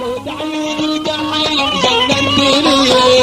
سود عيون القحيل جننتني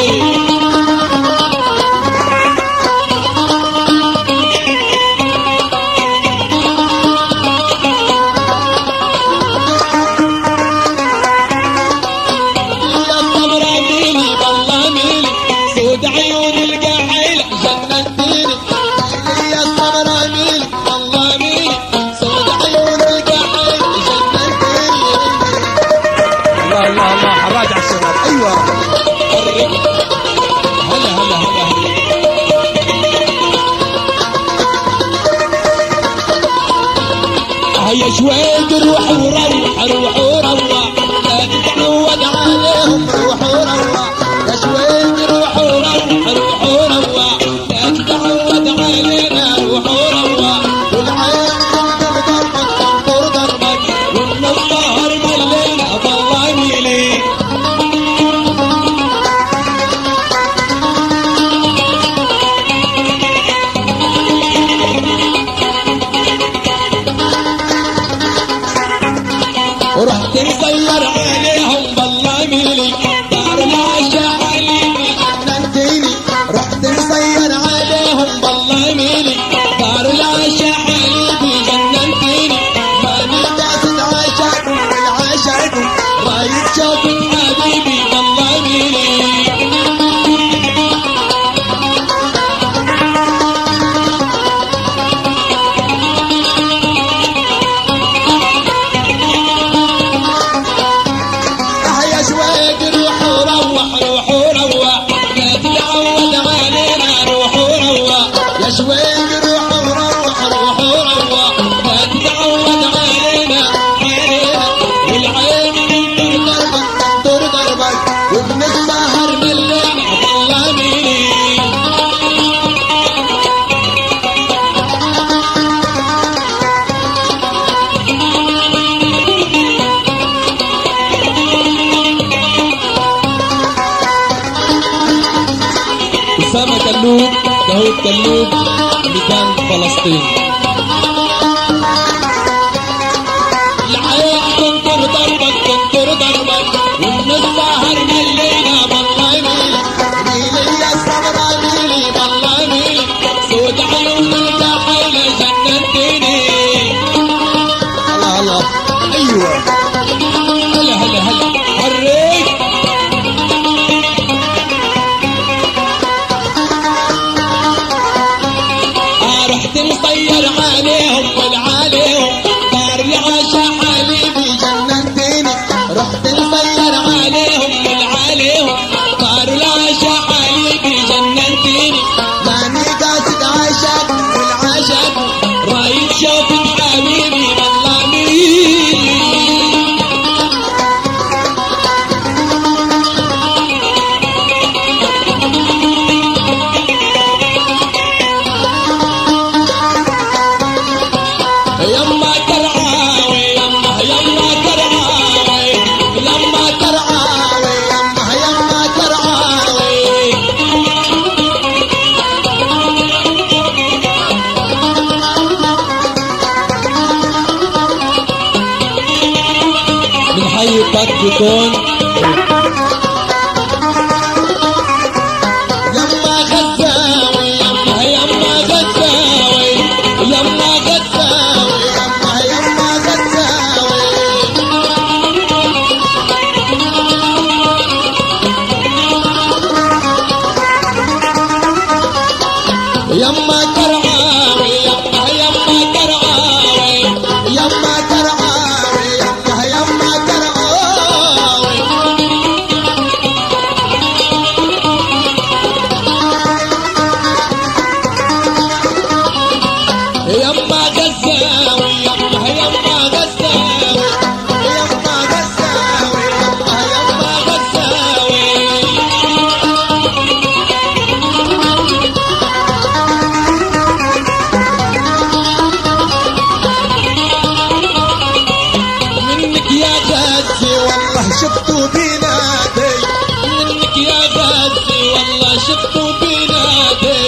يا شويد روح وروح روح وروح لا تتعود عليهم روح وروح يا شويد روح وروح روح وروح لا تتعود علينا روح وروح والعين تنظر تنظر ضربك والنظار ملينا ظلامي لي ورحت مصير عليهم ظلاميلي دار العشاء حليبي جننتيني رحت مصير عليهم ظلاميلي دار العشاء حليبي جننتيني ماني قاصد عشاكم والعشاكم رايد شوفك حبيبي ظلاميلي شويد روح وروح روح وروح لا تتعود علينا علينا والعين تنظر ضربك وبنتسهر بالليل ظلاميلي أسامة كلوب داود كلوب ميدان فلسطين العين تنطر ضربك تنطر ضربك وبنسهر بالليلة ظلاميلي ميلي يا سمرة ميلي ظلاميلي سود عيون القحيلة جننتني هلا هلا ايوه هلا هلا هلا حريك رحت مصير عليهم والعليهم دار العشاء حليبي جننتني رحت مصير عليهم والعليهم دار العشاء حليبي جننتني ماني قاصد عشاك والعشاك رايد شوفك حبيبي ظلاميلي يما ترعاوي يما يما ترعاوي يما ترعاوي يما يما ترعاوي من حي بكون يما غزاوي يما يما غزاوي يما غزاوي يما غزاوي يما ترعاوي يما يما ترعاوي يما ترعاوي يما يما ترعاوي يما غزاوي يما يما غزاوي يما غزاوي يما يما غزاوي منك يا غزي والله شفتوا بينادي منك يا غزي والله شفتوا بينادي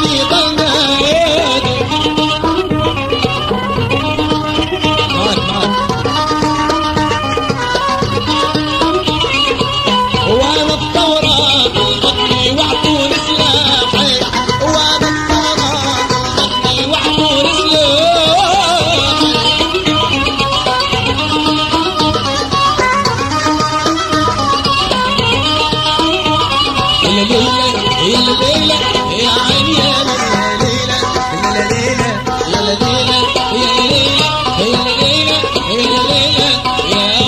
اللي ضلنا وانا الثورة بالبطن وعطوني سلاحي وانا الثورة بالبطن وعطوني سلاحي الليلة يا عيني يا الليلة يا الليلة يا الليلة يا الليلة يا الليلة يا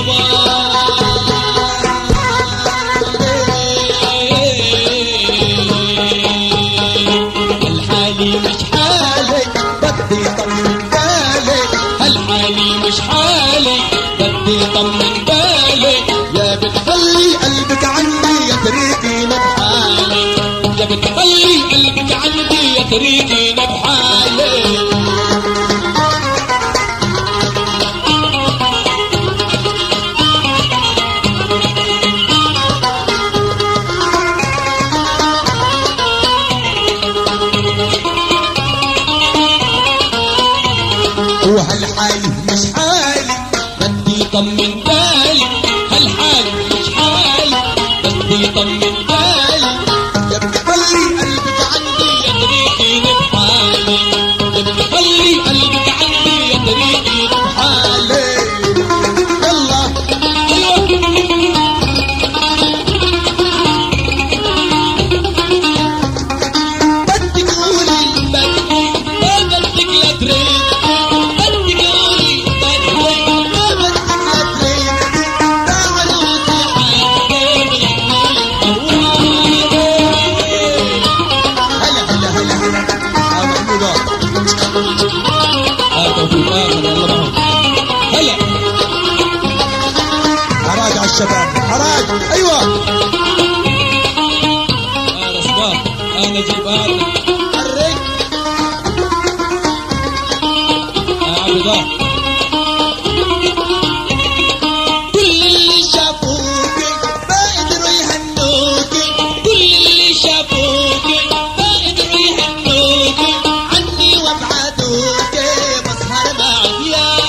الحالي مش حالي بدي طمن بالي هالحالي مش حالي بدي طمن بالي يا بتخلي قلبك عني يا تريدين بحالي يا بتخلي قلبك عندي يا تريدين بحالي وهالحالي مش حالي بدي طمن بالي هالحالي مش حالي بدي طمن بالي يا بتخلي قلبك عندي يا تريدين بحالي يا بتخلي قلبك عندي يا تريدين بحالي يلا بدك قولي بدك ما بدك لا تريد هلا حراج على الشباب حراج ايوه انا صباح انا جيب هذا حرك يا عبد الله كل اللي شافوك ما قدروا يهنوك كل اللي شافوك ما قدروا يهنوك عني وابعدوك بسهر مع عيالي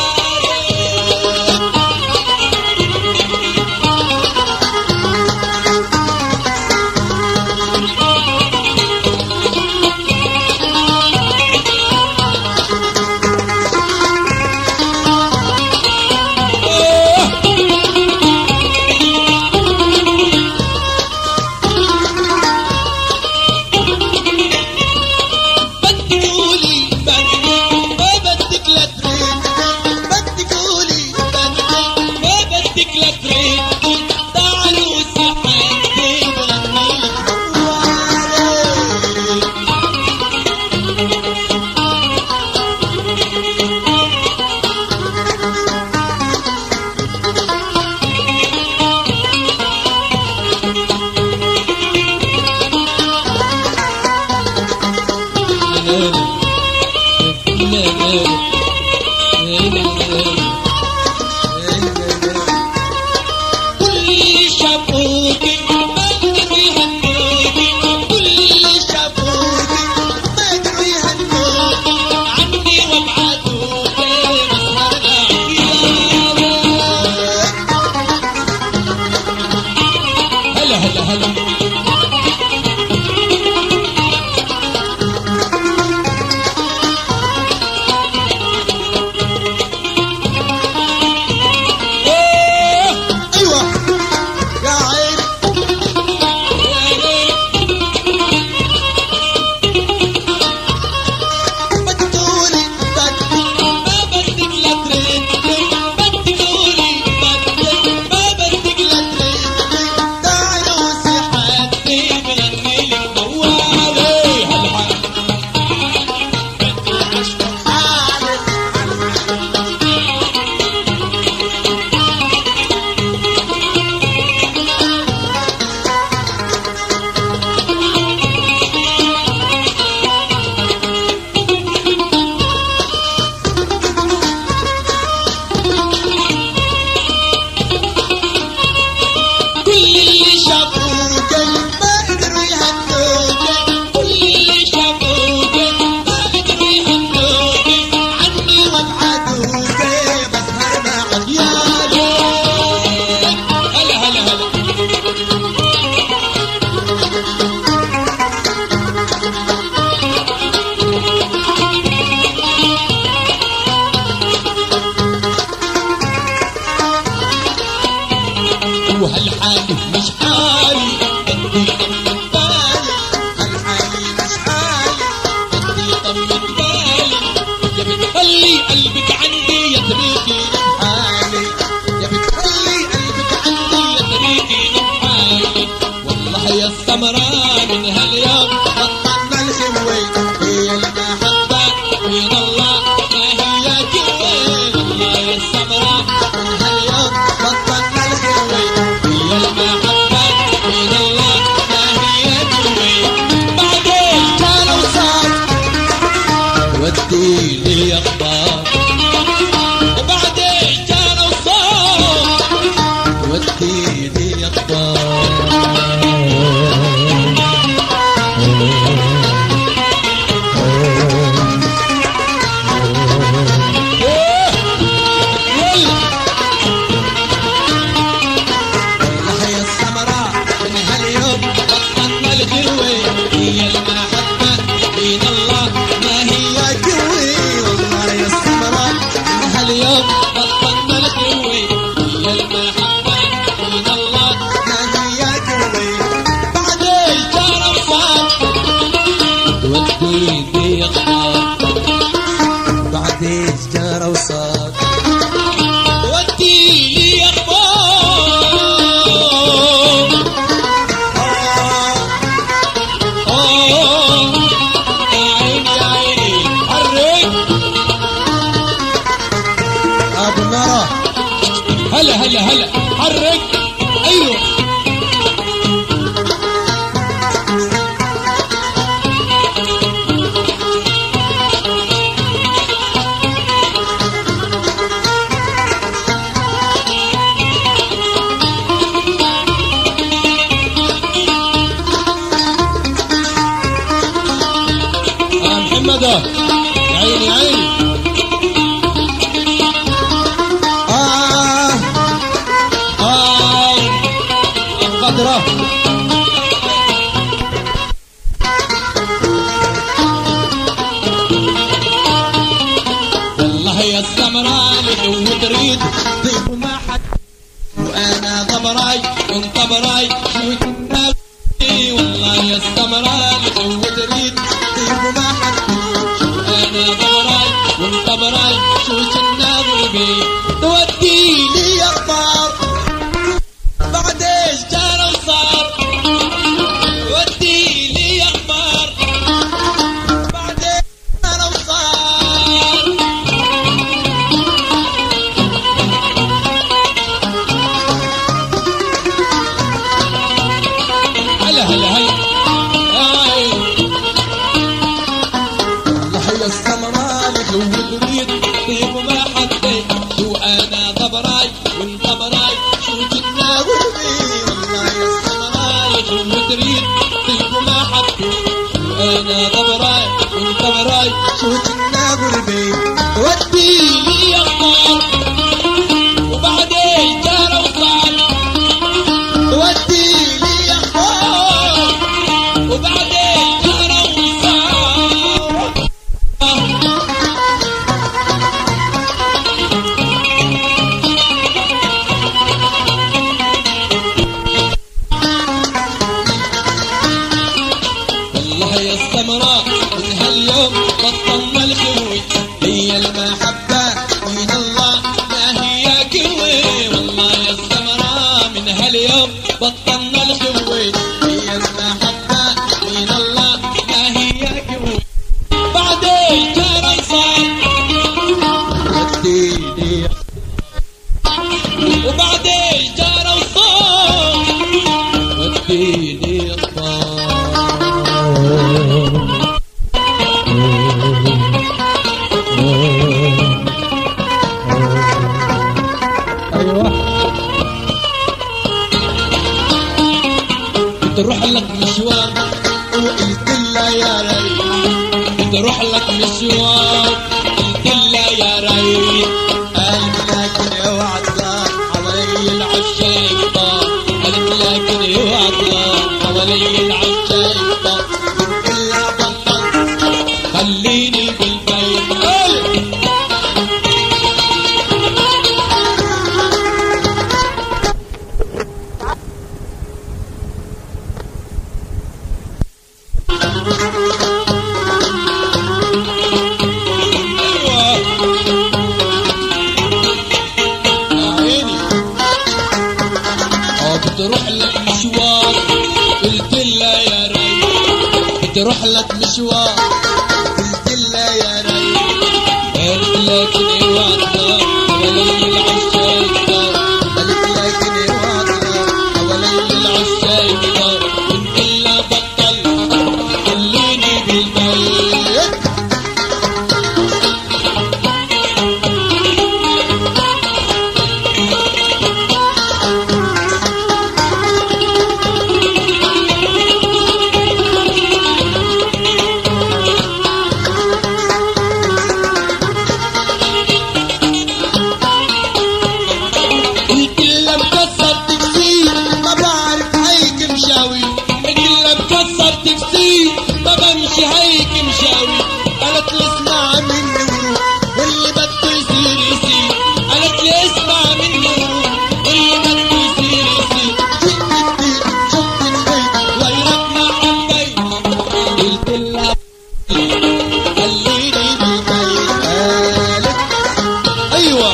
طمن بالي يا بتخلي قلبك عندي يتركي لحالي يا بتخلي قلبك عندي يتركي لحالي والله يا السمراء من هاليوم بطلنا الخوي هي المحبة من الله ما هي كوي والله يا السمراء من هاليوم بطلنا الخوي هي المحبة من الله ما هي كوي بعدين كان وصار ودي لي اخبار وبعدين كان وصار ودي لي اخبار بعدين جرى وصار ودي لي اخبار يا عيني يا عيني حرك ابو مرة هلا هلا هلا حرك ايوه يا عيني يا عيني القدرة والله يا السمراء لو تريد طيب ما حد وانا ضبراي وانت براي شو كنا والله يا السمراء لو تريد طيب ما حد انا ضبراي وانت براي شو كنا ضربي تودي لي اخبار بعد ايش جرى وصار ودي لي اخبار بعد ايش جرى وصار هلا هلا هلا والله يا السمراء لو تريد طيب ما حدي شو انا ضبراي وانت براي شو كنا قربي والله يا السمراء لو تريد طيب ما حدي شو انا ضبراي وانت براي شو كنا قربي ودي لي اخبار وبعدين جرى وصار ودي لي اخبار وبعدين جرى وصار والله يا السمراء من هاليوم بطلنا الخوي هي المحبة من الله ما هي كوي والله يا السمراء من هاليوم بطلنا الخوي هي المحبة من الله ما هي كوي بعدين جرى صار ودي وبعدين جرى وصار ودي لي اخبار تروح لك مشوار وقلت لها يا ريت تروح لك مشوار قلت لها يا ريت قالت لكن اوعى تطلع حوالي العشاق طار قالت لكن اوعى تطلع حوالي العشاق طار الا بطل خليني بالبيت تروح لك مشوار قلت لها يا ريت قالت لكن اوعى تنام حوالين العشاق قالت لكن اوعى تنام حوالين العشاق ان الا بطل خليني بالبيت. ما بمشي هيك مشاوي قالت لي اسمع مني وروح واللي بده يصير يصير قالت لي اسمع مني وروح واللي بده يصير يصير شفت البيت ويرك ما حبيت قلت لها خليني بالبيت قالت ايوه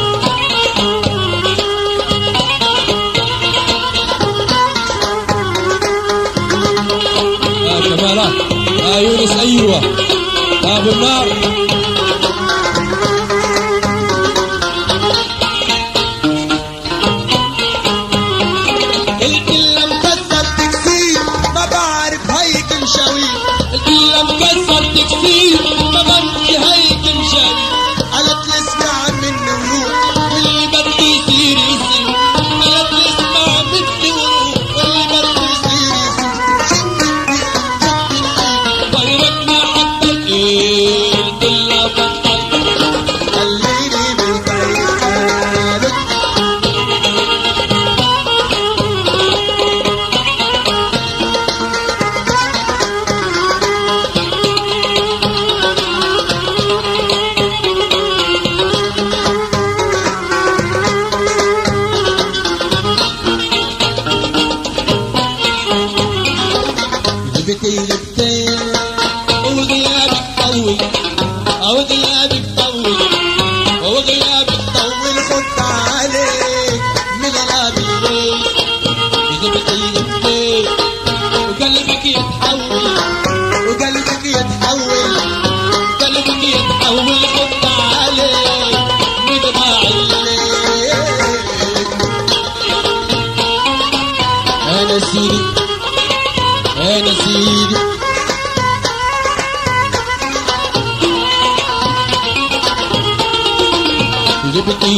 كمالات يونس ايوه ابو النار الكل مكسر تكسير ما بعرف هيك مشاوي الكل مكسر تكسير ما بمشي هيك مشاوي قالت لي اسمع مني وروح واللي بده يصير يصير قالت لي اسمع مني وروح واللي بده يصير يصير غيرك ما حبيت قلت لها بطل خليني بالبيت قالت جبتي لبتين وغيابك طول او غيابك طول وغيابك طول خد عليك من غرابي ليك جبتي لبتين وقلبك يتحول وقلبك يتحول قلبك يتحول خد عليك من ضاعي ليك انا سيدي انا سيدي جبتي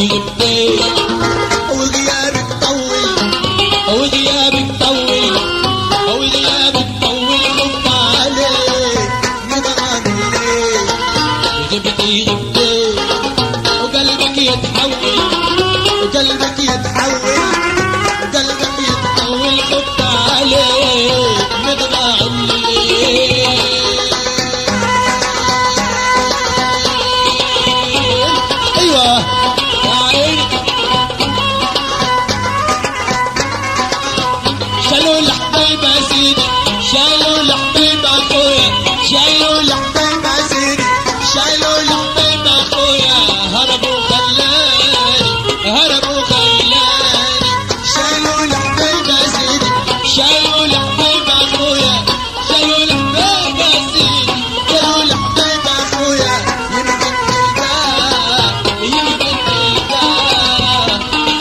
وغيابك طول وغيابك طول وغيابك طول خد عليك مضغني ليك جبتي وقلبك يتحول وقلبك يتحول وقلبك يتحول خد عليك مضغني ايوه شالوا الحبيب يا سيدي شالوا الحبيب اخويا شالوا الحبيب يا سيدي شالوا الحبيب اخويا هربوا خلاني هربوا خلاني شالوا الحبيب يا سيدي شالوا الحبيب اخويا شالوا الحبيب يا سيدي شالوا الحبيب اخويا يمكن تلقاه يمكن تلقاه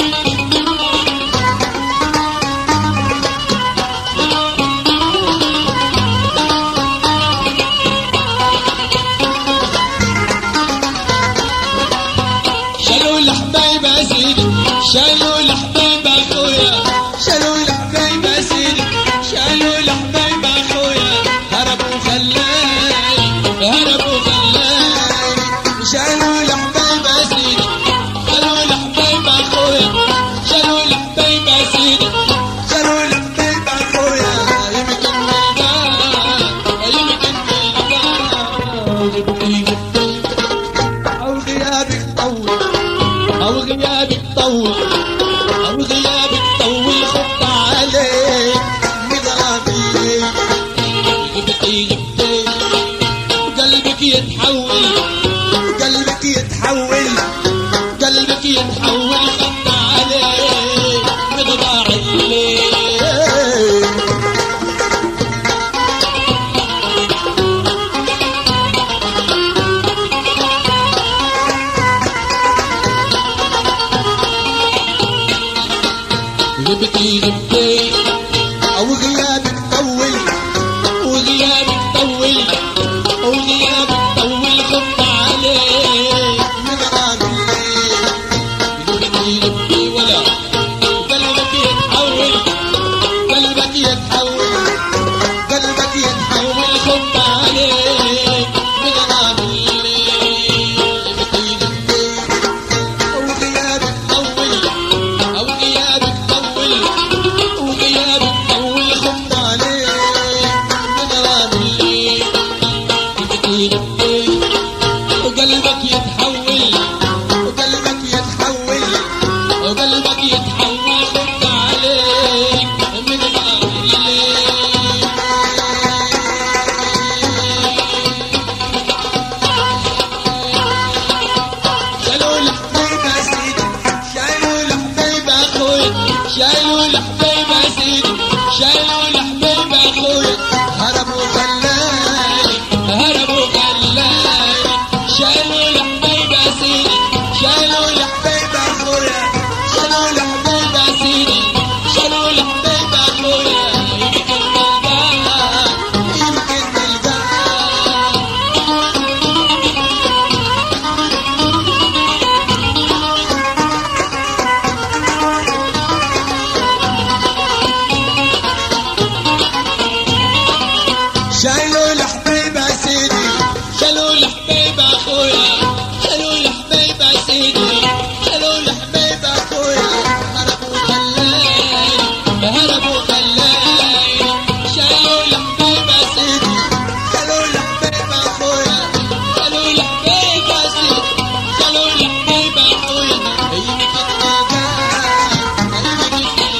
شالوا الحبايب يا سيدي شالوا الحبايب اخويا شالوا الحبايب يا سيدي شالوا الحبايب اخويا هربوا خلاني هربوا خلاني شالوا الحبايب يا سيدي شالوا الحبايب اخويا شالوا الحبايب يا سيدي شالوا الحبايب اخويا يمكن نلقاه يمكن نلقاه او غيابك طول او غيابك طول او غيابك طول خد عليك مضربي جبتي قلبك يتحول قلبك يتحول قلبك يتحول خد عليك مضربي يتحول وقلبك يتحول وقلبك يتحول خد عليك من شالوا الحبيب يا سيدي شالوا الحبيب اخوي شالوا الحبيب يا سيدي شالوا الحبيب اخوي هربوا خلاني هربوا خلاني شالوا الحبيب يا سيدي شالوا الحبيب اخويا شالوا الحبيب يا سيدي شالوا الحبيب اخويا يمكن نلقاه شالوا الحبيب يا سيدي شالوا الحبيب اخويا شالوا الحبيب يا سيدي شالوا الحبيب اخويا هربوا خلاني هربوا خلاني شالوا الحبيب يا سيدي شالوا الحبيب اخويا شالوا الحبيب يا سيدي شالوا الحبيب اخويا يمكن نلقاه يمكن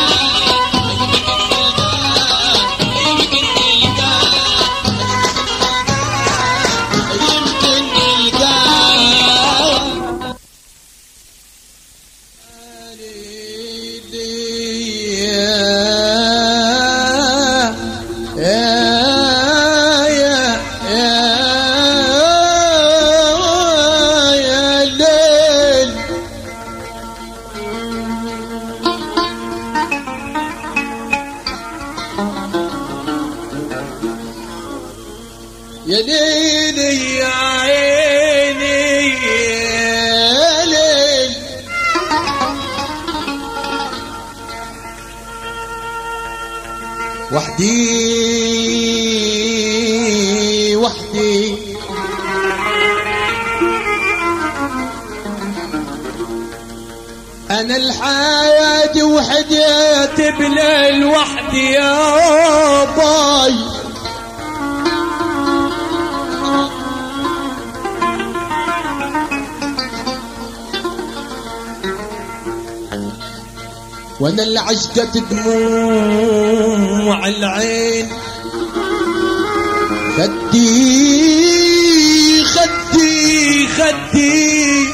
يا ليلي يا عيني يا ليل وحدي وحدي أنا الحياة وحدي تبلى وحدي يا باي وانا اللي عشقت دموع العين خدي خدي خدي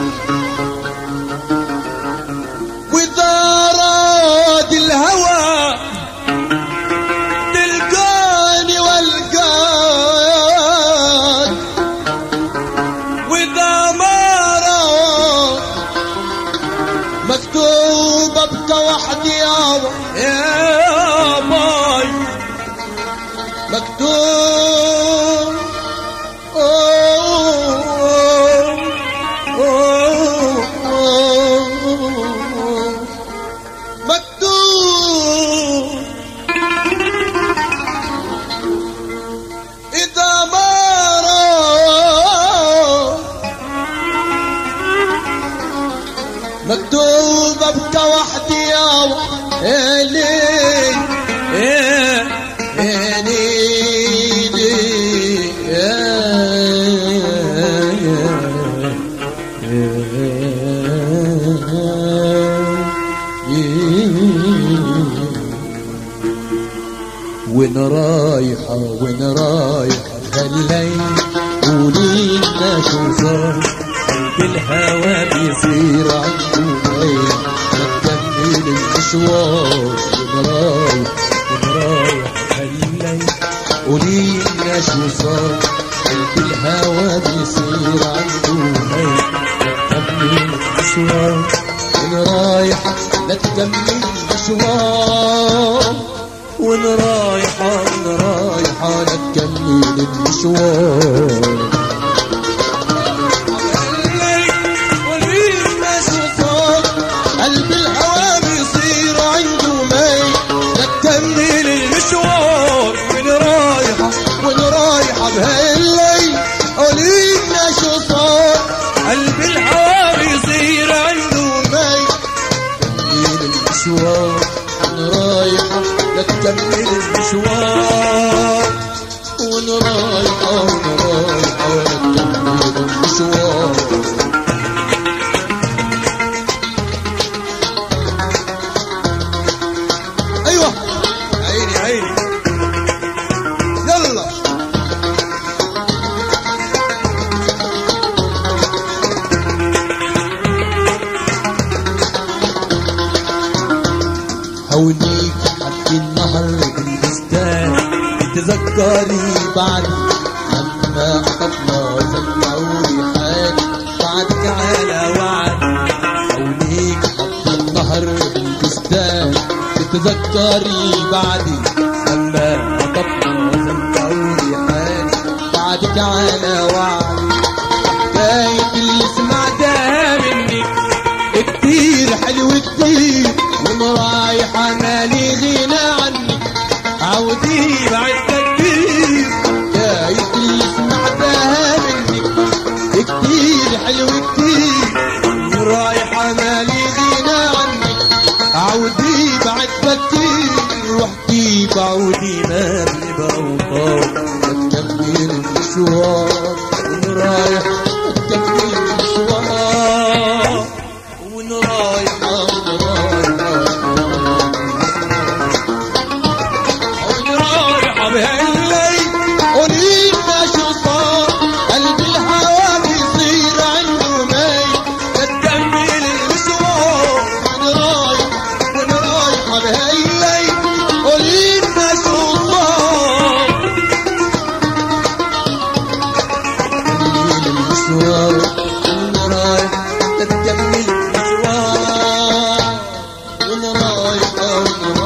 واذا راد الهوى تلقاني والقاك واذا ما راد مكتوب ابقى وحدي يا باي مكتوب مكتوب إذا ما مكتوب ابقى وحدي يا ليل يا ليلي وين رايحة وين رايحة هالليل قوليلنا شو صار بالهوى بيصير عنده عين تكمل المشوار وين رايح هالليل قوليلنا شو صار بالهوى بيصير عنده عين تكمل المشوار وين رايح لا تكمل المشوار وين رايحة لا تكمل المشوار قلب الهوى بيصير عنده مي تكمل المشوار وين رايحة بهالليل قوليلنا شو صار قلب الهوى بيصير عنده مي تكمل المشوار وين رايحة لا تكمل المشوار وين رايحة عونيك حد النهر بالبستان تتذكري بعدي لما قطفنا سمعولي حالي بعدك على وعدي عونيك حد النهر بالبستان تتذكري بعدي لما قطفنا سمعولي حالي بعدك على وعدي حكاية اللي سمعتها منك كتير حلو كتير وانا رايحة مالي غنى عنك عودي بعد كتير حكاية اللي سمعتها منك كتير حلو كتير وانا رايحة مالي غنى عنك عودي بعد كتير روحتي بعودي ما بنبقى وطار تكمل المشوار وانا رايح تكمل المشوار وانا رايح بهالليل قولي لنا شو صار قلبي الهوا بيصير عنده مي تكمل المشوار وانا رايحة بهالليل قولي لنا شو صار تكمل المشوار وانا رايح تكمل المشوار وانا رايحة